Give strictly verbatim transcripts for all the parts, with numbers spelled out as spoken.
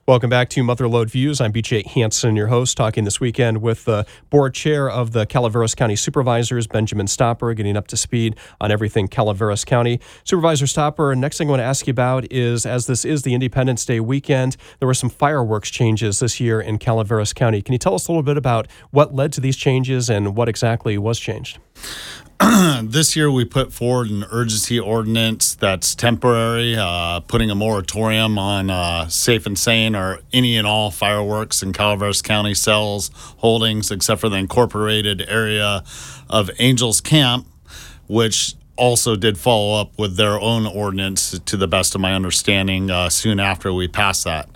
Welcome back to Mother Lode Views. I'm B J Hansen, your host, talking this weekend with the board chair of the Calaveras County Supervisors, Benjamin Stopper, getting up to speed on everything Calaveras County. Supervisor Stopper, next thing I want to ask you about is, as this is the Independence Day weekend, there were some fireworks changes this year in Calaveras County. Can you tell us a little bit about what led to these changes and what exactly was changed? This year we put forward an urgency ordinance that's temporary, uh, putting a moratorium on uh, Safe and Sane or any and all fireworks in Calaveras County sales, holdings, except for the incorporated area of Angels Camp, which also did follow up with their own ordinance, to the best of my understanding, uh, soon after we passed that.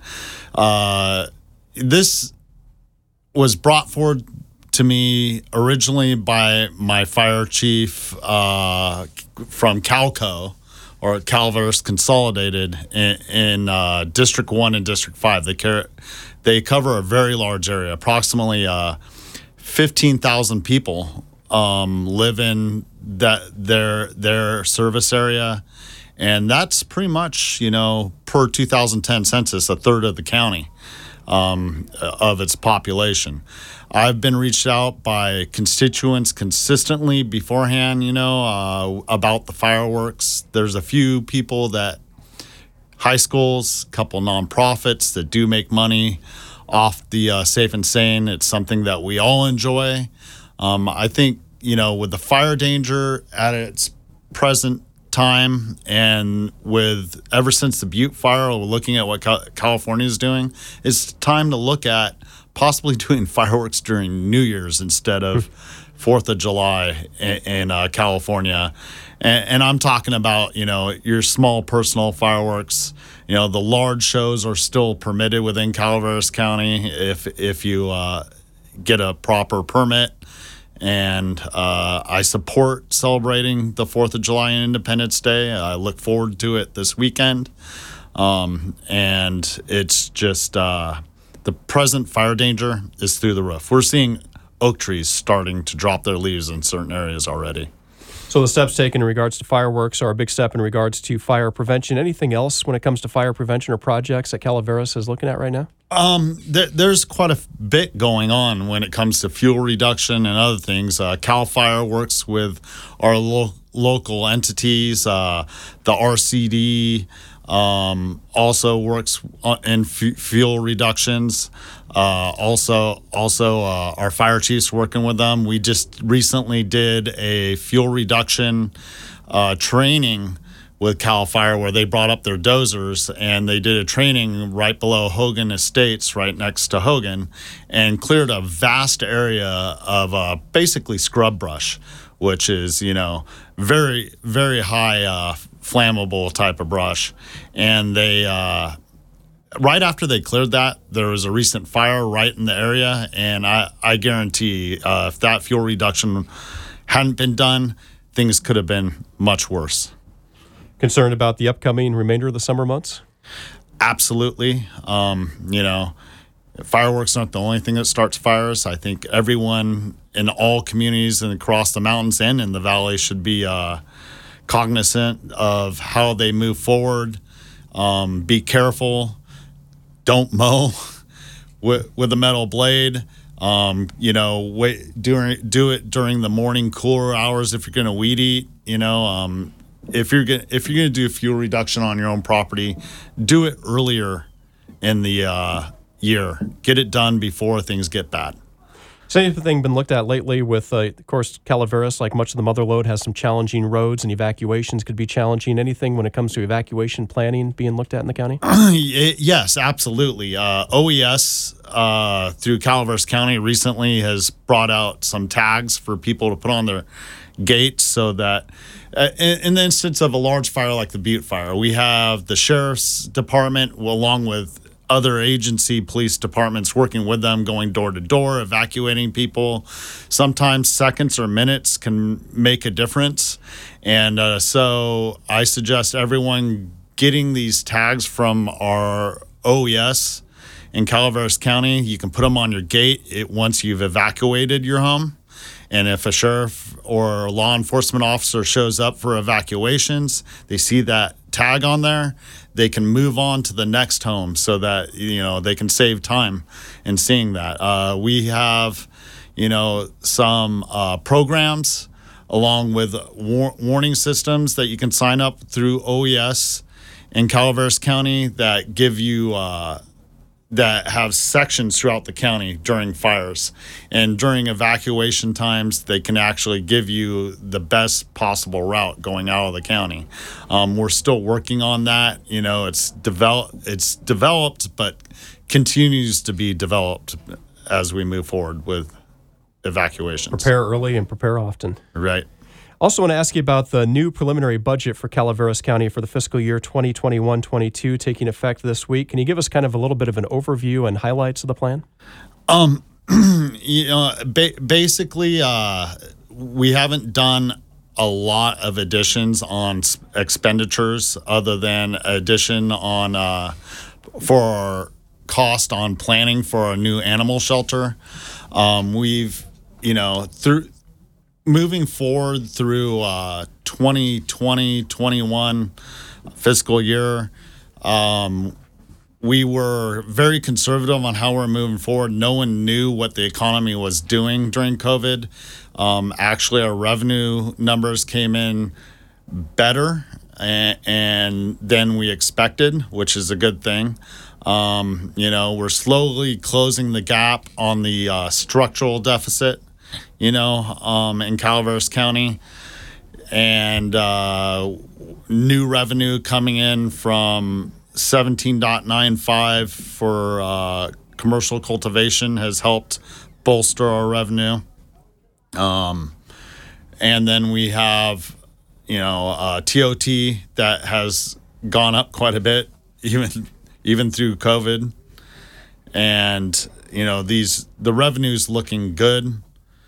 Uh, this was brought forward to me originally by my fire chief uh, from Calco, or Calaveras Consolidated, in, in uh, District one and District five. They, care, they cover a very large area. Approximately uh, fifteen thousand people um, live in that their their service area, and that's pretty much, you know, per two thousand ten census, a third of the county um, of its population. I've been reached out by constituents consistently beforehand, you know, uh, about the fireworks. There's a few people that, high schools, a couple nonprofits that do make money off the uh, Safe and Sane. It's something that we all enjoy. Um, I think, you know, with the fire danger at its present time, and with ever since the Butte fire, we're looking at what Cal- California is doing, it's time to look at possibly doing fireworks during New Year's instead of fourth of July in, in uh, California. And, and I'm talking about, you know, your small personal fireworks. You know, the large shows are still permitted within Calaveras County if, if you uh, get a proper permit. And uh, I support celebrating the fourth of July and Independence Day. I look forward to it this weekend. Um, and it's just... Uh, The present fire danger is through the roof. We're seeing oak trees starting to drop their leaves in certain areas already. So the steps taken in regards to fireworks are a big step in regards to fire prevention. Anything else when it comes to fire prevention or projects that Calaveras is looking at right now? Um, there, there's quite a bit going on when it comes to fuel reduction and other things. Uh, Cal Fire works with our lo- local entities, uh, the R C D, Um, also works in f- fuel reductions. Uh, also, also uh, our fire chiefs working with them. We just recently did a fuel reduction uh, training with Cal Fire, where they brought up their dozers and they did a training right below Hogan Estates, right next to Hogan, and cleared a vast area of uh, basically scrub brush, which is, you know, very, very high uh, flammable type of brush. And they, uh, right after they cleared that, there was a recent fire right in the area. And I, I guarantee uh, if that fuel reduction hadn't been done, things could have been much worse. Concerned about the upcoming remainder of the summer months? Absolutely. Um, you know, fireworks aren't the only thing that starts fires. I think everyone in all communities and across the mountains and in the valley should be uh, cognizant of how they move forward. Um, be careful. Don't mow with, with a metal blade. Um, you know, wait, during, do it during the morning cooler hours if you're going to weed eat. You know, um, if you're gonna, if you're going to do fuel reduction on your own property, do it earlier in the uh, year. Get it done before things get bad. Has anything been looked at lately with, uh, of course, Calaveras, like much of the Mother Lode, has some challenging roads and evacuations could be challenging. Anything when it comes to evacuation planning being looked at in the county? Yes, absolutely. Uh, O E S uh, through Calaveras County recently has brought out some tags for people to put on their gates so that uh, in, in the instance of a large fire like the Butte fire, we have the sheriff's department along with other agency police departments working with them, going door to door, evacuating people. Sometimes seconds or minutes can make a difference. And uh, so I suggest everyone getting these tags from our O E S in Calaveras County. You can put them on your gate it, once you've evacuated your home. And if a sheriff or law enforcement officer shows up for evacuations, they see that tag on there, they can move on to the next home so that, you know, they can save time in seeing that. Uh, we have, you know, some uh, programs along with war- warning systems that you can sign up through O E S in Calaveras County that give you uh, that have sections throughout the county during fires. And during evacuation times, they can actually give you the best possible route going out of the county. Um, we're still working on that. You know, it's develop, it's developed, but continues to be developed as we move forward with evacuations. Prepare early and prepare often. Right. Also want to ask you about the new preliminary budget for Calaveras County for the fiscal year twenty twenty-one twenty-two taking effect this week. Can you give us kind of a little bit of an overview and highlights of the plan? Um, you know, ba- basically, uh, we haven't done a lot of additions on s- expenditures other than addition on uh, for cost on planning for a new animal shelter. Um, we've, you know, through moving forward through uh, twenty twenty twenty-one fiscal year, um, we were very conservative on how we're moving forward. No one knew what the economy was doing during COVID. Um, actually, our revenue numbers came in better and, and than we expected, which is a good thing. Um, you know, we're slowly closing the gap on the uh, structural deficit, you know, um, in Calaveras County, and uh, new revenue coming in from seventeen point nine five for uh, commercial cultivation has helped bolster our revenue. Um, and then we have, you know, uh, T O T that has gone up quite a bit, even even through COVID. And, you know, these the revenue's looking good.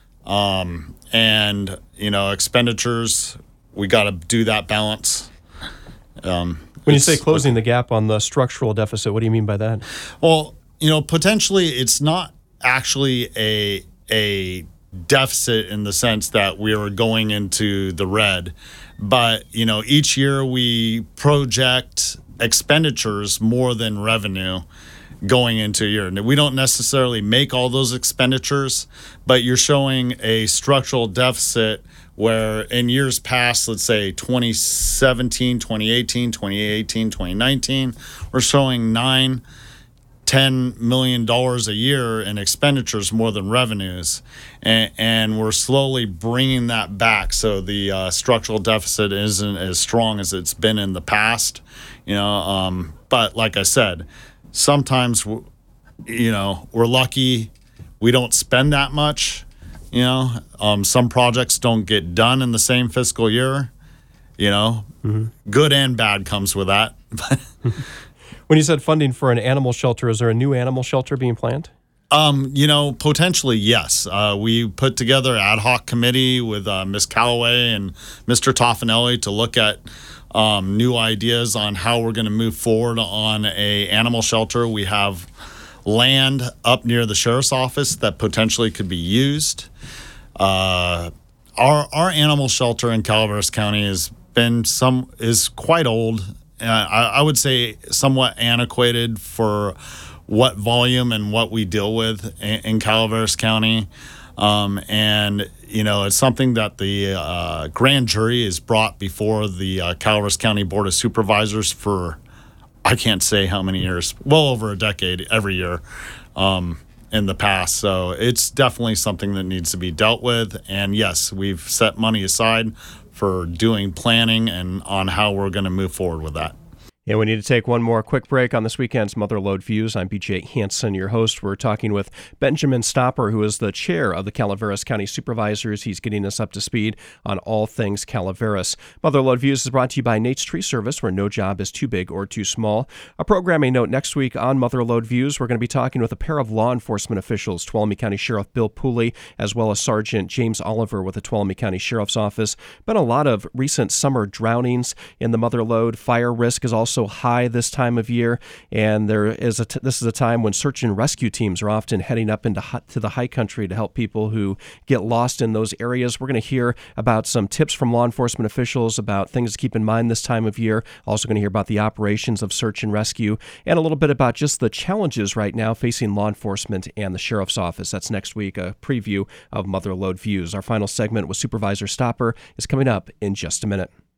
Um, and, you know, expenditures, we got to do that balance. Um, when you say closing the gap on the structural deficit, what do you mean by that? Well, you know, potentially it's not actually a a deficit in the sense that we are going into the red, but, you know, each year we project expenditures more than revenue going into a year. And we don't necessarily make all those expenditures, but you're showing a structural deficit where in years past, let's say twenty seventeen, twenty eighteen, twenty eighteen, twenty nineteen, we're showing nine, ten million dollars a year in expenditures more than revenues. And, and we're slowly bringing that back. So the uh, structural deficit isn't as strong as it's been in the past, you know, um, but like I said, sometimes, you know, we're lucky we don't spend that much, you know. Um, some projects don't get done in the same fiscal year, you know. Mm-hmm. Good and bad comes with that. When you said funding for an animal shelter, is there a new animal shelter being planned? Um, you know, potentially, yes. Uh, we put together an ad hoc committee with uh, Miz Calloway and Mister Toffanelli to look at Um, new ideas on how we're going to move forward on a animal shelter. We have land up near the sheriff's office that potentially could be used. Uh, our our animal shelter in Calaveras County has been some is quite old. Uh, I, I would say somewhat antiquated for what volume and what we deal with in, in Calaveras County. Um, and, you know, it's something that the uh, grand jury is brought before the uh, Calaveras County Board of Supervisors for, I can't say how many years, well over a decade every year um, in the past. So it's definitely something that needs to be dealt with. And yes, we've set money aside for doing planning and on how we're going to move forward with that. Yeah, we need to take one more quick break on this weekend's Mother Lode Views. I'm B J Hansen, your host. We're talking with Benjamin Stopper, who is the chair of the Calaveras County Supervisors. He's getting us up to speed on all things Calaveras. Mother Lode Views is brought to you by Nate's Tree Service, where no job is too big or too small. A programming note next week on Mother Lode Views, we're going to be talking with a pair of law enforcement officials, Tuolumne County Sheriff Bill Pooley, as well as Sergeant James Oliver with the Tuolumne County Sheriff's Office. Been a lot of recent summer drownings in the Mother Lode. Fire risk is also also high this time of year, and there is a t- this is a time when search and rescue teams are often heading up into hi- to the high country to help people who get lost in those areas. We're going to hear about some tips from law enforcement officials about things to keep in mind this time of year. Also going to hear about the operations of search and rescue, and a little bit about just the challenges right now facing law enforcement and the sheriff's office. That's next week, a preview of Mother Lode Views. Our final segment with Supervisor Stopper is coming up in just a minute.